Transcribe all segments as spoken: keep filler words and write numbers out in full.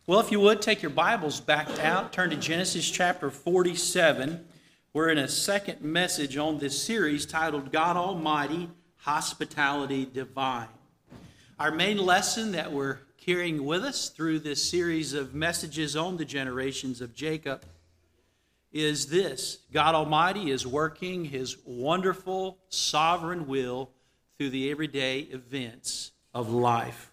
Well, if you would, take your Bibles back out, turn to Genesis chapter forty-seven. We're in a second message on this series titled God Almighty, Hospitality Divine. Our main lesson that we're carrying with us through this series of messages on the generations of Jacob is this: God Almighty is working His wonderful, sovereign will through the everyday events of life.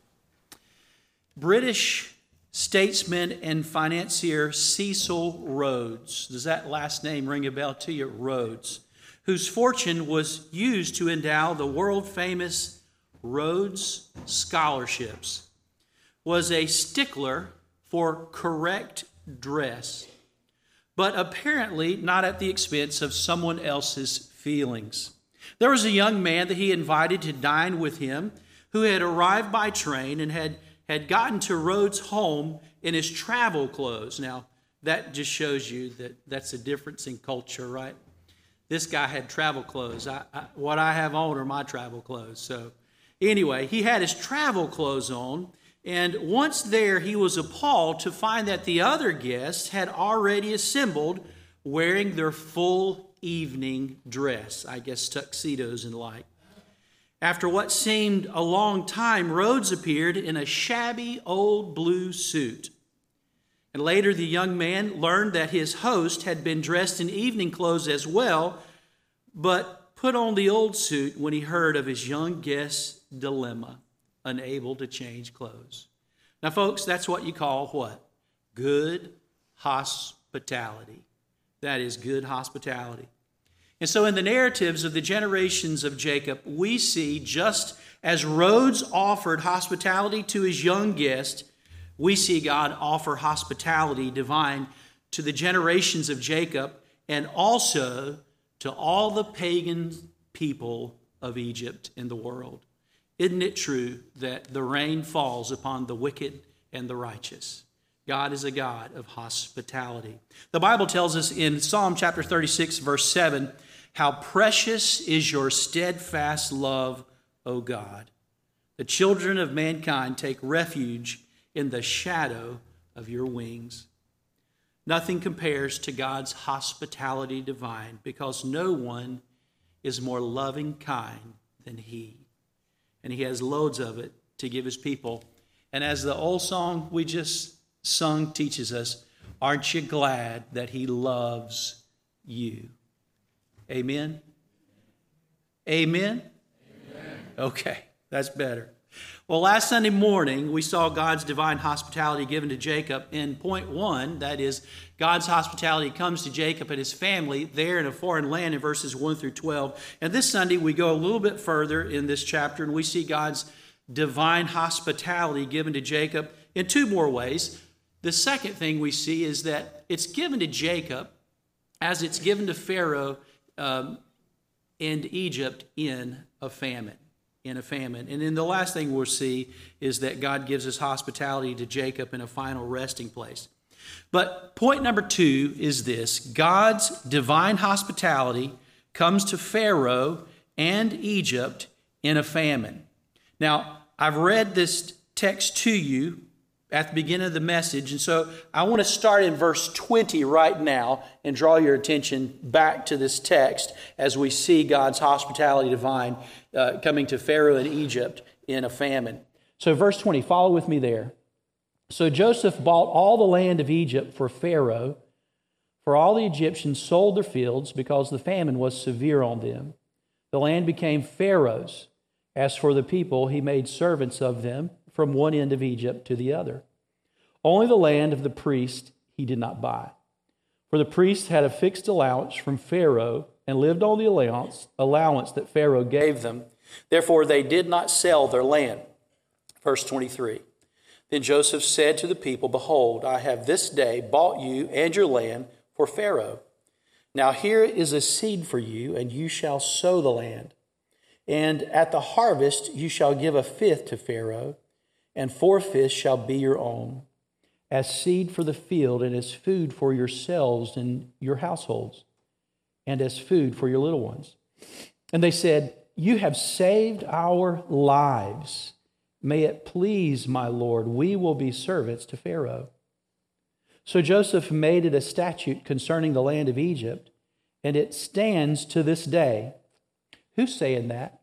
British statesman and financier Cecil Rhodes, does that last name ring a bell to you? Rhodes, whose fortune was used to endow the world-famous Rhodes Scholarships, was a stickler for correct dress, but apparently not at the expense of someone else's feelings. There was a young man that he invited to dine with him who had arrived by train and had had gotten to Rhodes' home in his travel clothes. Now, that just shows you that that's a difference in culture, right? This guy had travel clothes. I, I, what I have on are my travel clothes. So anyway, he had his travel clothes on, and once there, he was appalled to find that the other guests had already assembled wearing their full evening dress, I guess tuxedos and like. After what seemed a long time, Rhodes appeared in a shabby old blue suit. And later the young man learned that his host had been dressed in evening clothes as well, but put on the old suit when he heard of his young guest's dilemma, unable to change clothes. Now, folks, that's what you call what? Good hospitality. That is good hospitality. And so in the narratives of the generations of Jacob, we see just as Rhodes offered hospitality to his young guest, we see God offer hospitality divine to the generations of Jacob and also to all the pagan people of Egypt in the world. Isn't it true that the rain falls upon the wicked and the righteous? God is a God of hospitality. The Bible tells us in Psalm chapter thirty-six, verse seven, how precious is your steadfast love, O God. The children of mankind take refuge in the shadow of your wings. Nothing compares to God's hospitality divine, because no one is more loving kind than He. And He has loads of it to give His people. And as the old song we just sung teaches us, aren't you glad that He loves you? Amen? Amen? Amen. Okay, that's better. Well, last Sunday morning, we saw God's divine hospitality given to Jacob in point one. That is, God's hospitality comes to Jacob and his family there in a foreign land in verses one through twelve. And this Sunday, we go a little bit further in this chapter, and we see God's divine hospitality given to Jacob in two more ways. The second thing we see is that it's given to Jacob as it's given to Pharaoh Um, and Egypt in a famine, in a famine. And then the last thing we'll see is that God gives us hospitality to Jacob in a final resting place. But point number two is this: God's divine hospitality comes to Pharaoh and Egypt in a famine. Now, I've read this text to you at the beginning of the message, and so I want to start in verse twenty right now and draw your attention back to this text as we see God's hospitality divine uh, coming to Pharaoh and Egypt in a famine. So verse twenty, follow with me there. So Joseph bought all the land of Egypt for Pharaoh, for all the Egyptians sold their fields because the famine was severe on them. The land became Pharaoh's. As for the people, he made servants of them from one end of Egypt to the other. Only the land of the priest he did not buy. For the priests had a fixed allowance from Pharaoh and lived on the allowance, allowance that Pharaoh gave them. Therefore they did not sell their land. Verse twenty-three. Then Joseph said to the people, behold, I have this day bought you and your land for Pharaoh. Now here is a seed for you, and you shall sow the land. And at the harvest you shall give a fifth to Pharaoh, and four fifths shall be your own, as seed for the field, and as food for yourselves and your households, and as food for your little ones. And they said, you have saved our lives. May it please my Lord, we will be servants to Pharaoh. So Joseph made it a statute concerning the land of Egypt, and it stands to this day. Who's saying that?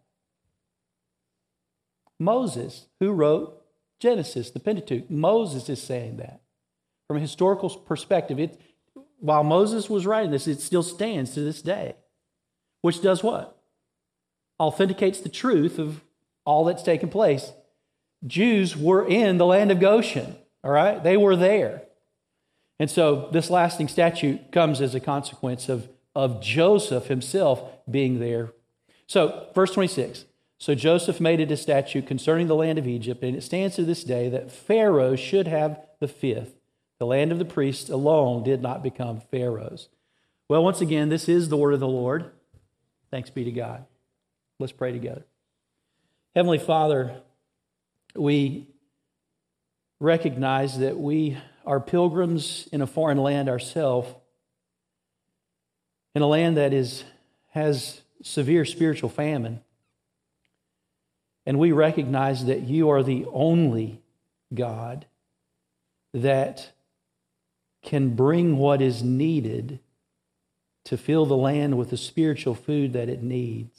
Moses, who wrote Genesis, the Pentateuch. Moses is saying that. From a historical perspective, it, while Moses was writing this, it still stands to this day. Which does what? Authenticates the truth of all that's taken place. Jews were in the land of Goshen, all right? They were there. And so this lasting statute comes as a consequence of, of Joseph himself being there. So, verse twenty-six. So Joseph made it a statute concerning the land of Egypt, and it stands to this day that Pharaoh should have the fifth. The land of the priests alone did not become Pharaoh's. Well, once again, this is the word of the Lord. Thanks be to God. Let's pray together. Heavenly Father, we recognize that we are pilgrims in a foreign land ourselves, in a land that is has severe spiritual famine. And we recognize that you are the only God that can bring what is needed to fill the land with the spiritual food that it needs.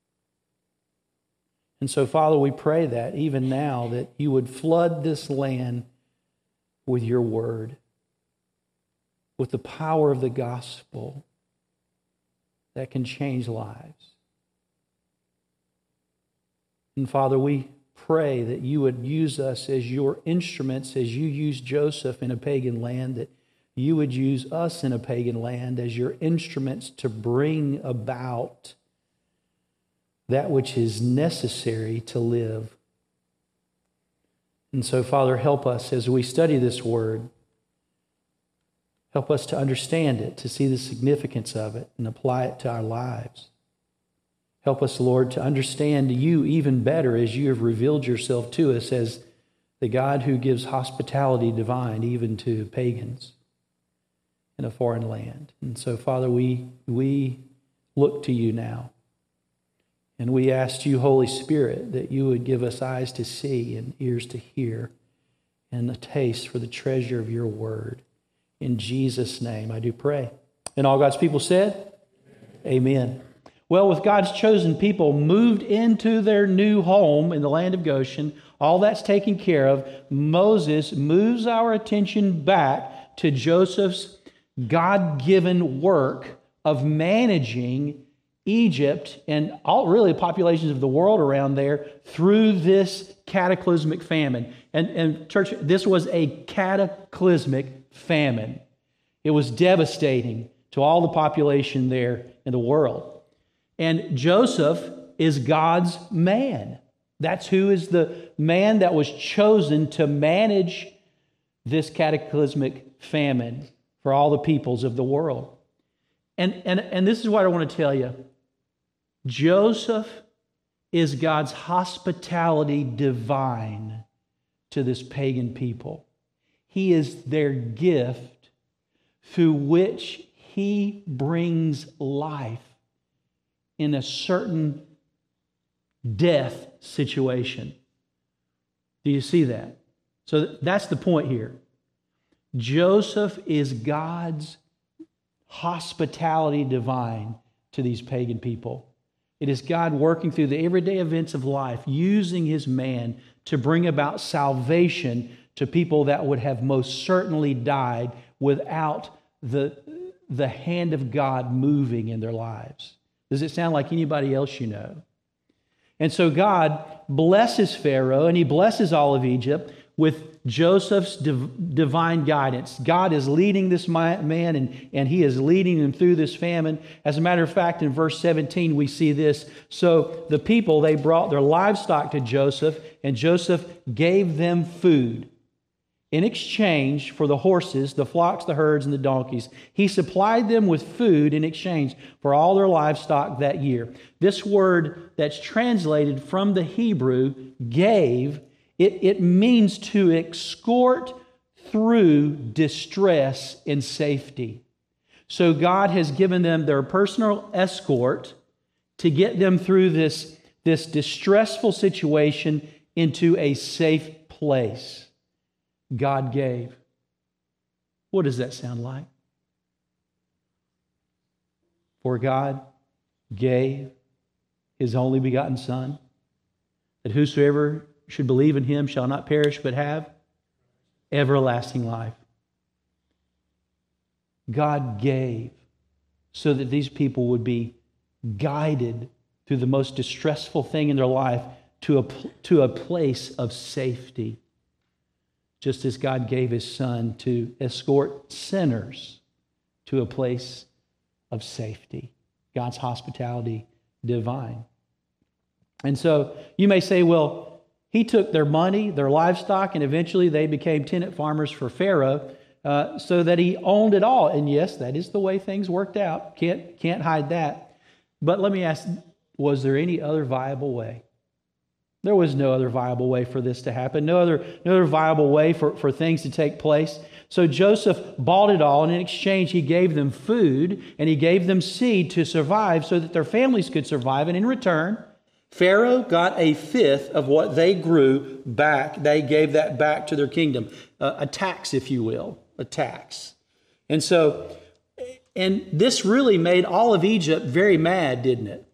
And so, Father, we pray that even now that you would flood this land with your word, with the power of the gospel that can change lives. And Father, we pray that you would use us as your instruments, as you used Joseph in a pagan land, that you would use us in a pagan land as your instruments to bring about that which is necessary to live. And so, Father, help us as we study this word. Help us to understand it, to see the significance of it, and apply it to our lives. Help us, Lord, to understand you even better as you have revealed yourself to us as the God who gives hospitality divine even to pagans in a foreign land. And so, Father, we, we look to you now. And we ask you, Holy Spirit, that you would give us eyes to see and ears to hear and a taste for the treasure of your word. In Jesus' name, I do pray. And all God's people said, Amen. Amen. Well, with God's chosen people moved into their new home in the land of Goshen, all that's taken care of, Moses moves our attention back to Joseph's God-given work of managing Egypt and all really populations of the world around there through this cataclysmic famine. And, and church, this was a cataclysmic famine. It was devastating to all the population there in the world. And Joseph is God's man. That's who is the man that was chosen to manage this cataclysmic famine for all the peoples of the world. And, and, and this is what I want to tell you. Joseph is God's hospitality divine to this pagan people. He is their gift through which he brings life in a certain death situation. Do you see that? So that's the point here. Joseph is God's hospitality divine to these pagan people. It is God working through the everyday events of life, using his man to bring about salvation to people that would have most certainly died without the, the hand of God moving in their lives. Does it sound like anybody else you know? And so God blesses Pharaoh and he blesses all of Egypt with Joseph's div- divine guidance. God is leading this man and, and he is leading him through this famine. As a matter of fact, in verse seventeen, we see this. So the people, they brought their livestock to Joseph, and Joseph gave them food. In exchange for the horses, the flocks, the herds, and the donkeys, he supplied them with food in exchange for all their livestock that year. This word that's translated from the Hebrew, gave, it, it means to escort through distress and safety. So God has given them their personal escort to get them through this, this distressful situation into a safe place. God gave. What does that sound like? For God gave His only begotten Son, that whosoever should believe in Him shall not perish but have everlasting life. God gave so that these people would be guided through the most distressful thing in their life to a, to a place of safety. Just as God gave His Son to escort sinners to a place of safety. God's hospitality divine. And so you may say, well, He took their money, their livestock, and eventually they became tenant farmers for Pharaoh uh, so that he owned it all. And yes, that is the way things worked out. Can't, can't hide that. But let me ask, was there any other viable way? There was no other viable way for this to happen, no other, no other viable way for, for things to take place. So Joseph bought it all, and in exchange he gave them food, and he gave them seed to survive so that their families could survive. And in return, Pharaoh got a fifth of what they grew back. They gave that back to their kingdom. Uh, a tax, if you will, a tax. And so, and this really made all of Egypt very mad, didn't it?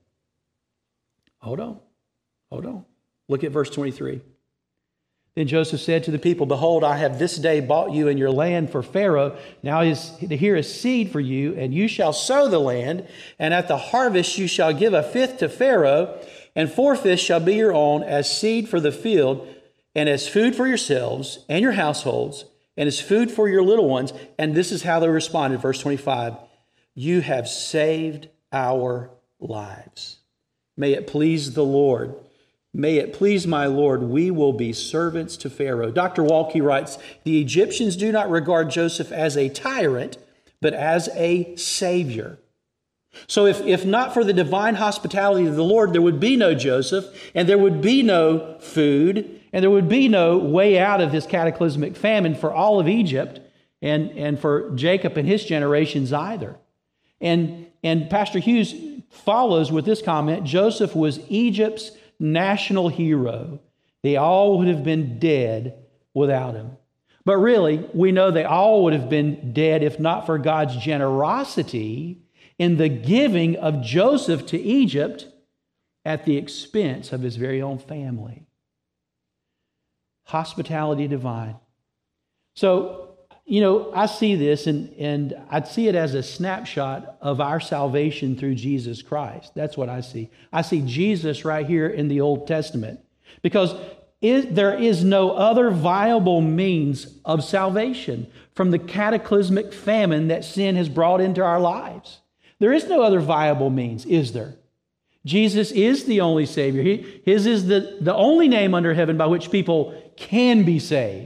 Hold on, hold on. Look at verse twenty-three. Then Joseph said to the people, behold, I have this day bought you and your land for Pharaoh. Now is here is seed for you, and you shall sow the land, and at the harvest you shall give a fifth to Pharaoh, and four fifths shall be your own as seed for the field, and as food for yourselves and your households, and as food for your little ones. And this is how they responded, verse twenty-five. You have saved our lives. May it please the Lord. May it please my Lord, we will be servants to Pharaoh. Doctor Walke writes, the Egyptians do not regard Joseph as a tyrant, but as a savior. So if, if not for the divine hospitality of the Lord, there would be no Joseph, and there would be no food, and there would be no way out of this cataclysmic famine for all of Egypt, and, and for Jacob and his generations either. And, and Pastor Hughes follows with this comment, Joseph was Egypt's national hero. They all would have been dead without him. But really, we know they all would have been dead if not for God's generosity in the giving of Joseph to Egypt at the expense of his very own family. Hospitality divine. So, you know, I see this and, and I'd see it as a snapshot of our salvation through Jesus Christ. That's what I see. I see Jesus right here in the Old Testament because it, there is no other viable means of salvation from the cataclysmic famine that sin has brought into our lives. There is no other viable means, is there? Jesus is the only Savior. He, his is the, the only name under heaven by which people can be saved.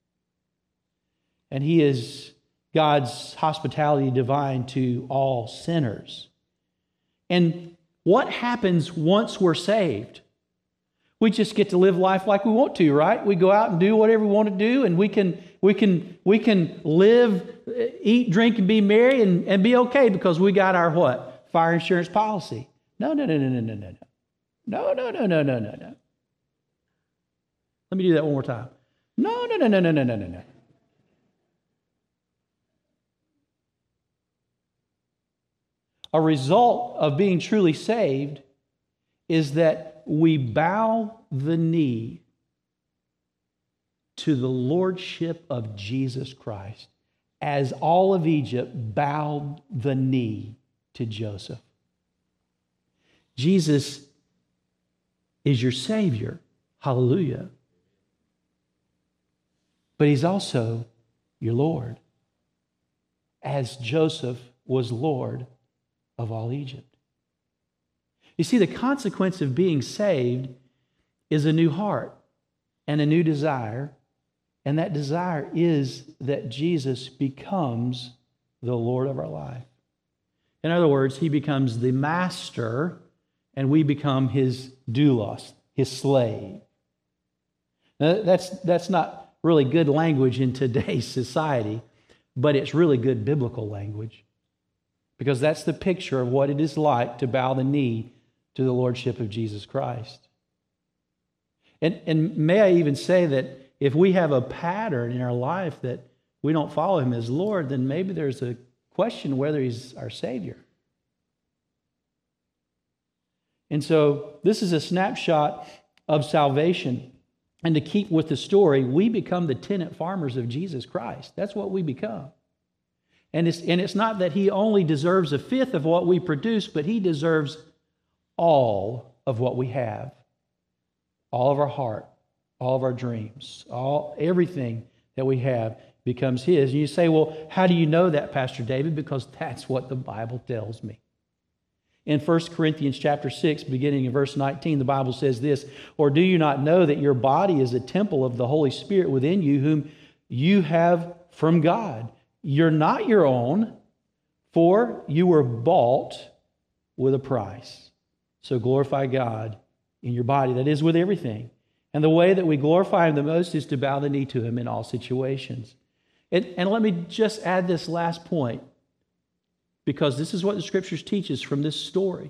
And He is God's hospitality divine to all sinners. And what happens once we're saved? We just get to live life like we want to, right? We go out and do whatever we want to do, and we can we can we can live, eat, drink, and be merry and, and be okay because we got our what? Fire insurance policy. No, no, no, no, no, no, no, no. No, no, no, no, no, no, no. Let me do that one more time. No, no, no, no, no, no, no, no, no. A result of being truly saved is that we bow the knee to the lordship of Jesus Christ, as all of Egypt bowed the knee to Joseph. Jesus is your Savior. Hallelujah. But He's also your Lord, as Joseph was Lord of all Egypt. You see, the consequence of being saved is a new heart and a new desire, and that desire is that Jesus becomes the Lord of our life. In other words, He becomes the master, and we become His doulos, His slave. Now, that's, that's not really good language in today's society, but it's really good biblical language. Because that's the picture of what it is like to bow the knee to the lordship of Jesus Christ. And, and may I even say that if we have a pattern in our life that we don't follow him as Lord, then maybe there's a question whether he's our Savior. And so this is a snapshot of salvation. And to keep with the story, we become the tenant farmers of Jesus Christ. That's what we become. And it's, and it's not that he only deserves a fifth of what we produce, but he deserves all of what we have. All of our heart, all of our dreams, all everything that we have becomes his. And you say, well, how do you know that, Pastor David? Because that's what the Bible tells me. In First Corinthians chapter six, beginning in verse nineteen, the Bible says this, or do you not know that your body is a temple of the Holy Spirit within you, whom you have from God? You're not your own, for you were bought with a price. So glorify God in your body, that is with everything. And the way that we glorify him the most is to bow the knee to him in all situations. And, and let me just add this last point, because this is what the Scriptures teach us from this story.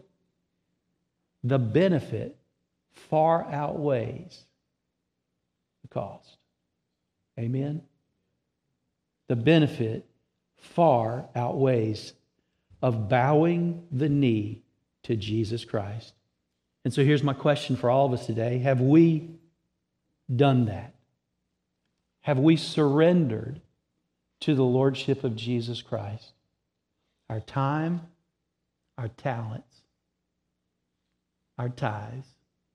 The benefit far outweighs the cost. Amen? The benefit far outweighs of bowing the knee to Jesus Christ. And so here's my question for all of us today. Have we done that? Have we surrendered to the Lordship of Jesus Christ? Our time, our talents, our tithes,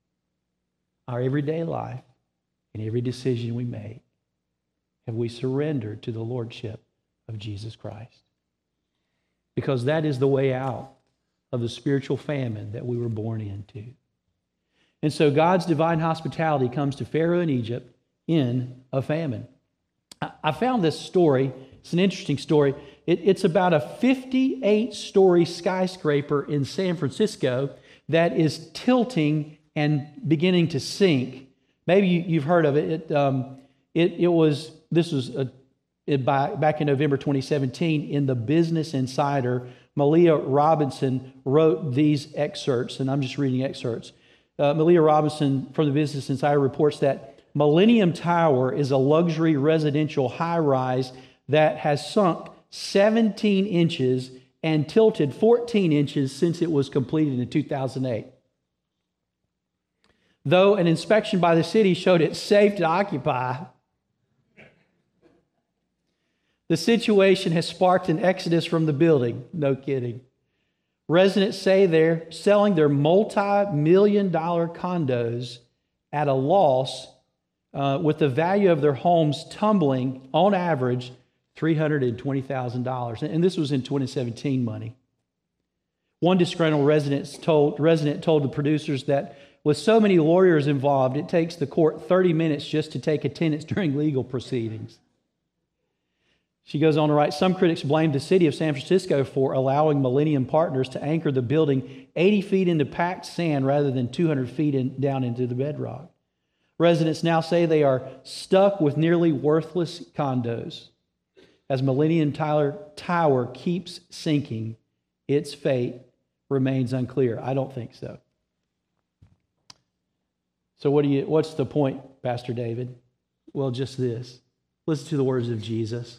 our everyday life, and every decision we make, have we surrendered to the Lordship of Jesus Christ? Because that is the way out of the spiritual famine that we were born into. And so God's divine hospitality comes to Pharaoh in Egypt in a famine. I found this story. It's an interesting story. It, it's about a fifty-eight story skyscraper in San Francisco that is tilting and beginning to sink. Maybe you, you've heard of it. It, um, it, it was, this was a, it, by, back in November twenty seventeen in the Business Insider. Malia Robinson wrote these excerpts, and I'm just reading excerpts. Uh, Malia Robinson from the Business Insider reports that Millennium Tower is a luxury residential high-rise that has sunk seventeen inches and tilted fourteen inches since it was completed in two thousand eight. Though an inspection by the city showed it safe to occupy, the situation has sparked an exodus from the building. No kidding. Residents say they're selling their multi-million dollar condos at a loss, uh, with the value of their homes tumbling, on average, three hundred twenty thousand dollars. And this was in twenty seventeen money. One disgruntled resident told, resident told the producers that with so many lawyers involved, it takes the court thirty minutes just to take attendance during legal proceedings. She goes on to write, some critics blame the city of San Francisco for allowing Millennium Partners to anchor the building eighty feet into packed sand rather than two hundred feet in, down into the bedrock. Residents now say they are stuck with nearly worthless condos. As Millennium Tower keeps sinking, its fate remains unclear. I don't think so. So what do you? What's the point, Pastor David? Well, just this. Listen to the words of Jesus.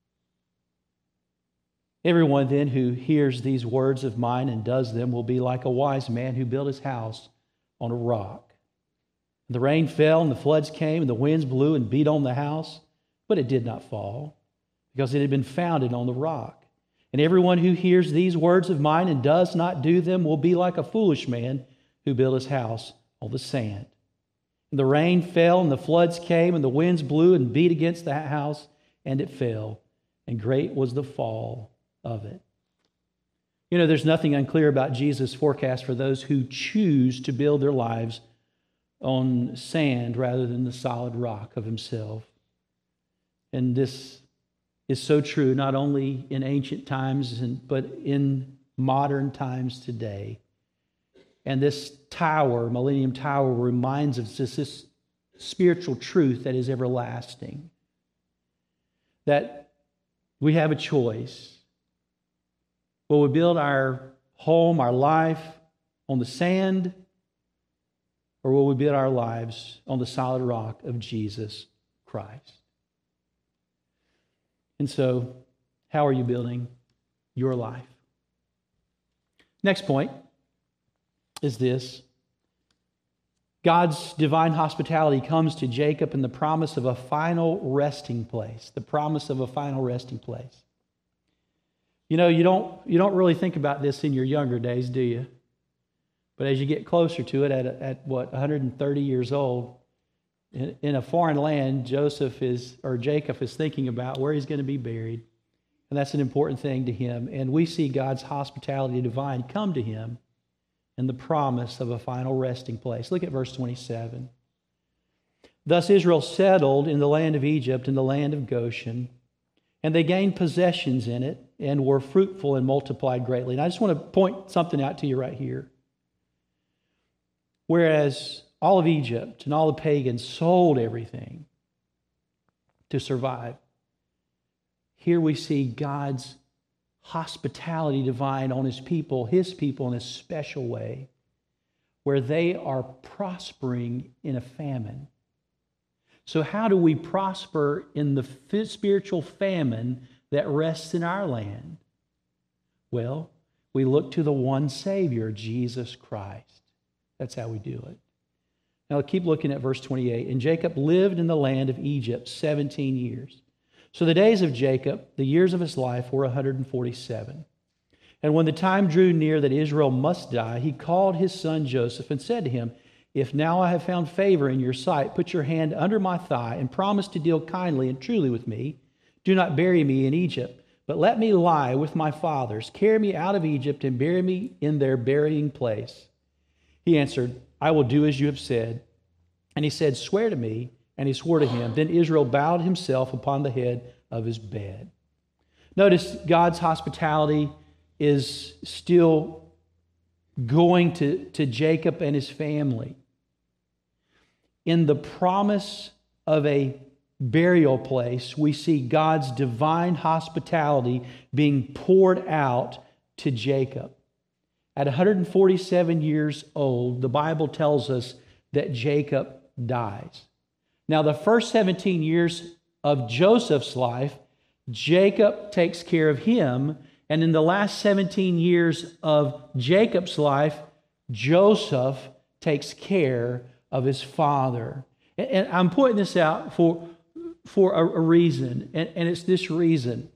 Everyone then who hears these words of mine and does them will be like a wise man who built his house on a rock. The rain fell and the floods came and the winds blew and beat on the house, but it did not fall because it had been founded on the rock. And everyone who hears these words of mine and does not do them will be like a foolish man who built his house on the sand. And the rain fell and the floods came and the winds blew and beat against the house and it fell, and great was the fall of it. You know, there's nothing unclear about Jesus' forecast for those who choose to build their lives on sand rather than the solid rock of himself. And this is so true not only in ancient times, but in modern times today. And this tower, Millennium Tower, reminds us of this spiritual truth that is everlasting. That we have a choice. Will we build our home, our life on the sand, or will we build our lives on the solid rock of Jesus Christ? And so, how are you building your life? Next point is this. God's divine hospitality comes to Jacob in the promise of a final resting place. The promise of a final resting place. You know, you don't, you don't really think about this in your younger days, do you? But as you get closer to it, at, at what, one hundred thirty years old, in, in a foreign land, Joseph is, or Jacob is thinking about where he's going to be buried. And that's an important thing to him. And we see God's hospitality divine come to him in the promise of a final resting place. Look at verse twenty-seven. Thus Israel settled in the land of Egypt, in the land of Goshen, and they gained possessions in it and were fruitful and multiplied greatly. And I just want to point something out to you right here. Whereas all of Egypt and all the pagans sold everything to survive, here we see God's hospitality divine on his people, his people in a special way, where they are prospering in a famine. So how do we prosper in the spiritual famine that rests in our land? Well, we look to the one Savior, Jesus Christ. That's how we do it. Now keep looking at verse twenty-eight. And Jacob lived in the land of Egypt seventeen years. So the days of Jacob, the years of his life, were one hundred forty-seven. And when the time drew near that Israel must die, he called his son Joseph and said to him, If now I have found favor in your sight, put your hand under my thigh and promise to deal kindly and truly with me. Do not bury me in Egypt, but let me lie with my fathers. Carry me out of Egypt and bury me in their burying place. He answered, I will do as you have said. And he said, Swear to me. And he swore to him. Then Israel bowed himself upon the head of his bed. Notice God's hospitality is still going to, to Jacob and his family. In the promise of a burial place, we see God's divine hospitality being poured out to Jacob. At one hundred forty-seven years old, the Bible tells us that Jacob dies. Now, the first seventeen years of Joseph's life, Jacob takes care of him. And in the last seventeen years of Jacob's life, Joseph takes care of his father. And I'm pointing this out for, for a, a reason. And, and it's this reason.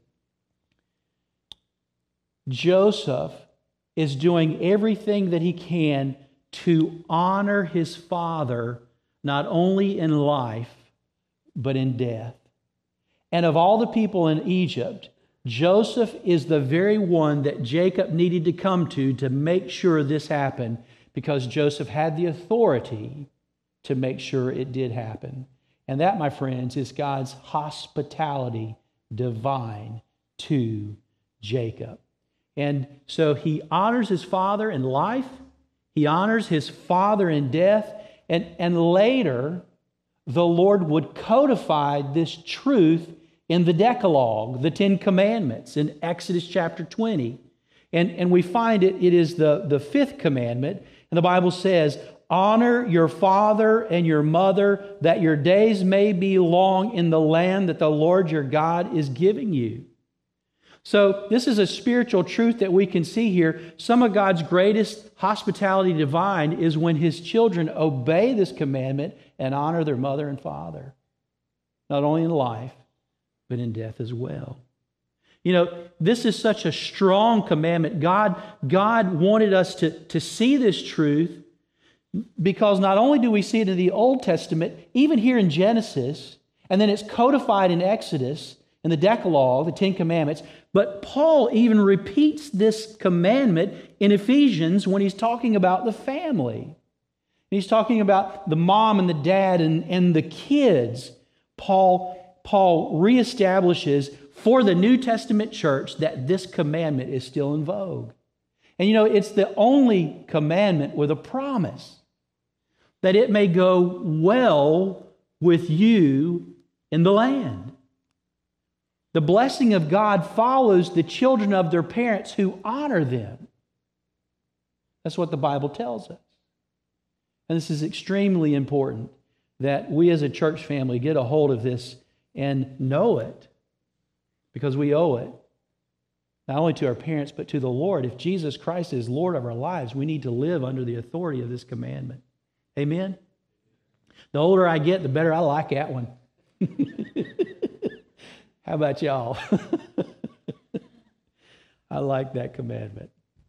Joseph is doing everything that he can to honor his father, not only in life, but in death. And of all the people in Egypt, Joseph is the very one that Jacob needed to come to to make sure this happened, because Joseph had the authority to make sure it did happen. And that, my friends, is God's hospitality divine to Jacob. And so he honors his father in life, he honors his father in death, and, and later the Lord would codify this truth in the Decalogue, the Ten Commandments, in Exodus chapter twenty. And, and we find it, it is the, the fifth commandment, and the Bible says, honor your father and your mother, that your days may be long in the land that the Lord your God is giving you. So this is a spiritual truth that we can see here. Some of God's greatest hospitality divine is when his children obey this commandment and honor their mother and father, not only in life, but in death as well. You know, this is such a strong commandment. God, God wanted us to, to see this truth, because not only do we see it in the Old Testament, even here in Genesis, and then it's codified in Exodus, in the Decalogue, the Ten Commandments, but Paul even repeats this commandment in Ephesians when he's talking about the family. He's talking about the mom and the dad and, and the kids. Paul, Paul reestablishes for the New Testament church that this commandment is still in vogue. And you know, it's the only commandment with a promise that it may go well with you in the land. The blessing of God follows the children of their parents who honor them. That's what the Bible tells us. And this is extremely important, that we as a church family get a hold of this and know it. because we owe it, not only to our parents, but to the Lord. If Jesus Christ is Lord of our lives, we need to live under the authority of this commandment. Amen? The older I get, the better I like that one. How about y'all? I like that commandment.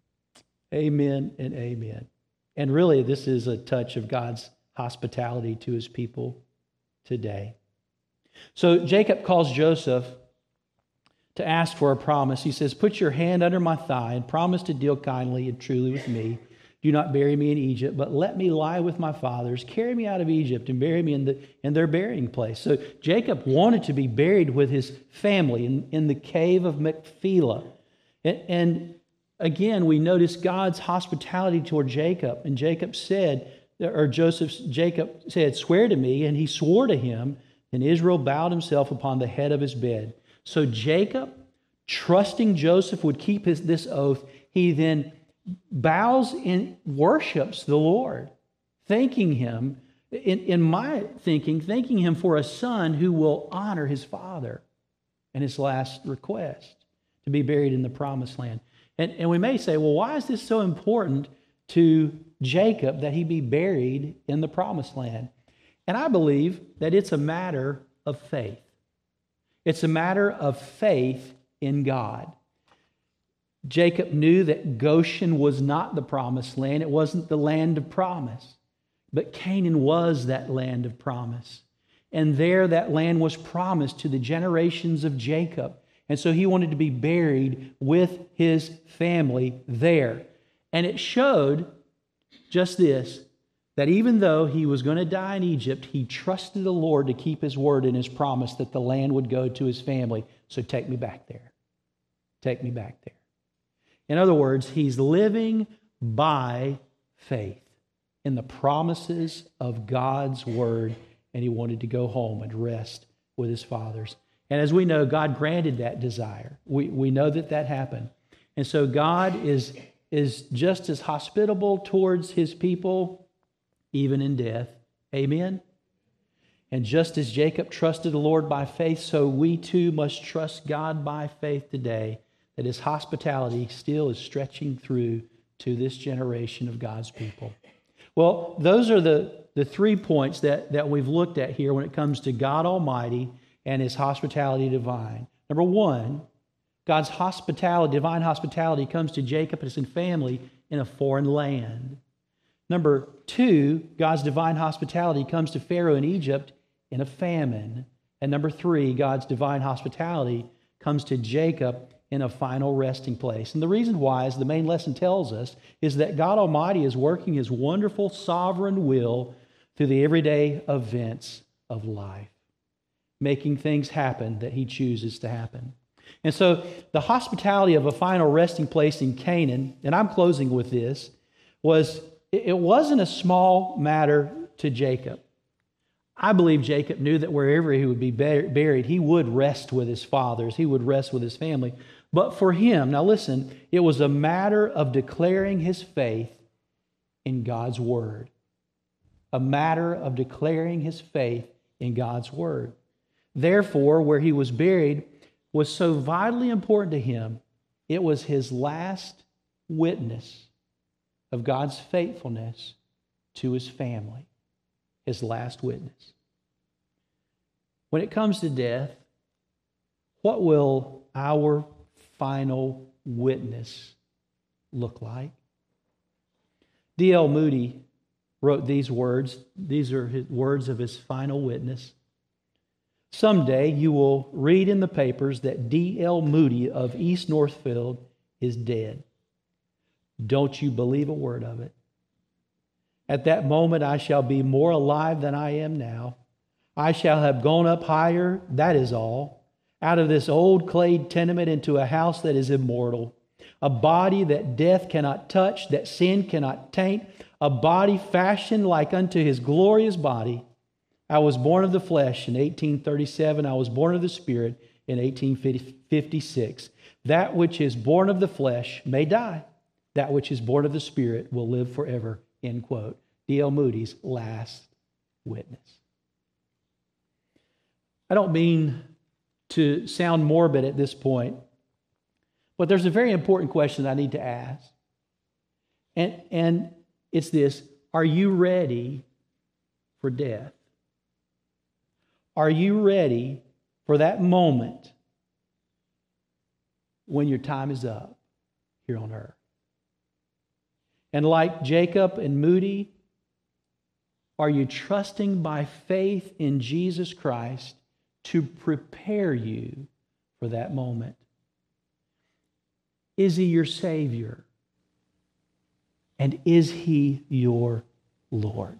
Amen and amen. And really, this is a touch of God's hospitality to his people today. So Jacob calls Joseph to ask for a promise. He says, put your hand under my thigh and promise to deal kindly and truly with me. Do not bury me in Egypt, but let me lie with my fathers. Carry me out of Egypt and bury me in, the, in their burying place. So Jacob wanted to be buried with his family in, in the cave of Machpelah. And, and again, we notice God's hospitality toward Jacob. And Jacob said, or Joseph, Jacob said, swear to me. And he swore to him. And Israel bowed himself upon the head of his bed. So Jacob, trusting Joseph would keep his, this oath, he then bows and worships the Lord, thanking him, in, in my thinking, thanking him for a son who will honor his father and his last request to be buried in the promised land. And, and we may say, well, why is this so important to Jacob that he be buried in the promised land? And I believe that it's a matter of faith. It's a matter of faith in God. Jacob knew that Goshen was not the promised land. It wasn't the land of promise. But Canaan was that land of promise. And there that land was promised to the generations of Jacob. And so he wanted to be buried with his family there. And it showed just this, that even though he was going to die in Egypt, he trusted the Lord to keep his word and his promise that the land would go to his family. So take me back there. Take me back there. In other words, he's living by faith in the promises of God's word, and he wanted to go home and rest with his fathers. And as we know, God granted that desire. We, we know that that happened. And so God is, is just as hospitable towards his people, even in death. Amen? And just as Jacob trusted the Lord by faith, so we too must trust God by faith today, that his hospitality still is stretching through to this generation of God's people. Well, those are the, the three points that, that we've looked at here when it comes to God Almighty and his hospitality divine. Number one, God's hospitality, divine hospitality, comes to Jacob and his family in a foreign land. Number two, God's divine hospitality comes to Pharaoh in Egypt in a famine. And number three, God's divine hospitality comes to Jacob in a final resting place. And the reason why, as the main lesson tells us, is that God Almighty is working his wonderful sovereign will through the everyday events of life, making things happen that he chooses to happen. And so the hospitality of a final resting place in Canaan, and I'm closing with this, was it wasn't a small matter to Jacob. I believe Jacob knew that wherever he would be buried, he would rest with his fathers. He would rest with his family. But for him, now listen, it was a matter of declaring his faith in God's word. A matter of declaring his faith in God's word. Therefore, where he was buried was so vitally important to him, it was his last witness of God's faithfulness to his family. His last witness. When it comes to death, what will our final witness look like? D L Moody wrote these words. These are his words of his final witness. Someday you will read in the papers that D L Moody of East Northfield is dead. Don't you believe a word of it. At that moment, I shall be more alive than I am now. I shall have gone up higher, that is all, out of this old clay tenement into a house that is immortal, a body that death cannot touch, that sin cannot taint, a body fashioned like unto his glorious body. I was born of the flesh in eighteen thirty-seven. I was born of the Spirit in eighteen fifty-six. That which is born of the flesh may die. That which is born of the Spirit will live forever. End quote. D L Moody's last witness. I don't mean to sound morbid at this point, but there's a very important question I need to ask. And, and it's this: are you ready for death? Are you ready for that moment when your time is up here on earth? And like Jacob and Moody, are you trusting by faith in Jesus Christ to prepare you for that moment? Is He your Savior? And is He your Lord?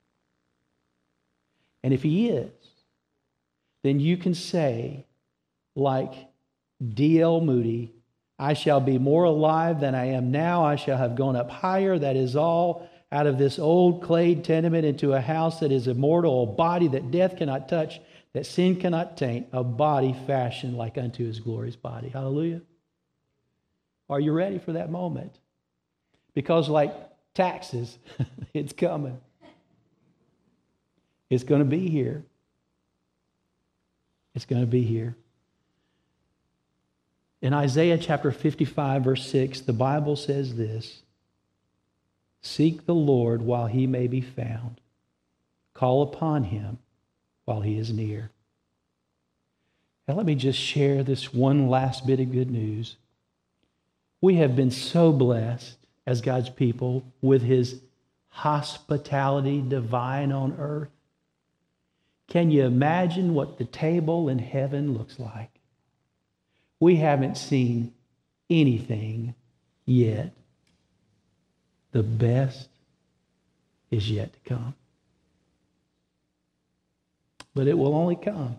And if He is, then you can say, like D L Moody, I shall be more alive than I am now. I shall have gone up higher. That is all, out of this old clay tenement into a house that is immortal, a body that death cannot touch, that sin cannot taint, a body fashioned like unto His glorious body. Hallelujah. Are you ready for that moment? Because like taxes, it's coming. It's going to be here. It's going to be here. In Isaiah chapter fifty-five, verse six, the Bible says this: seek the Lord while He may be found. Call upon Him while He is near. Now let me just share this one last bit of good news. We have been so blessed as God's people with His hospitality divine on earth. Can you imagine what the table in heaven looks like? We haven't seen anything yet. The best is yet to come. But it will only come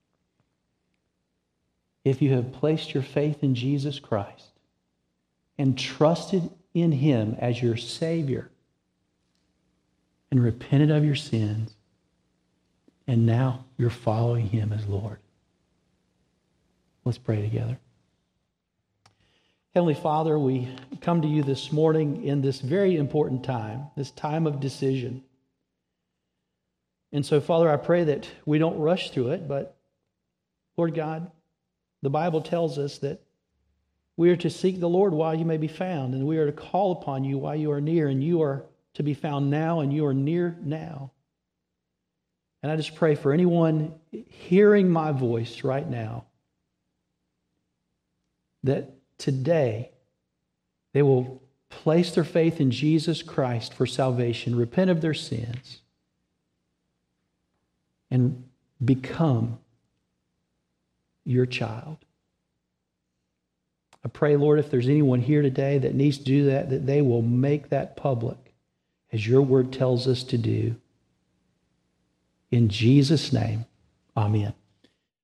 if you have placed your faith in Jesus Christ and trusted in Him as your Savior and repented of your sins, and now you're following Him as Lord. Let's pray together. Heavenly Father, we come to You this morning in this very important time, this time of decision. And so, Father, I pray that we don't rush through it, but, Lord God, the Bible tells us that we are to seek the Lord while You may be found, and we are to call upon You while You are near, and You are to be found now, and You are near now. And I just pray for anyone hearing my voice right now, that today they will place their faith in Jesus Christ for salvation, repent of their sins, and become Your child. I pray, Lord, if there's anyone here today that needs to do that, that they will make that public as Your word tells us to do. In Jesus' name, amen.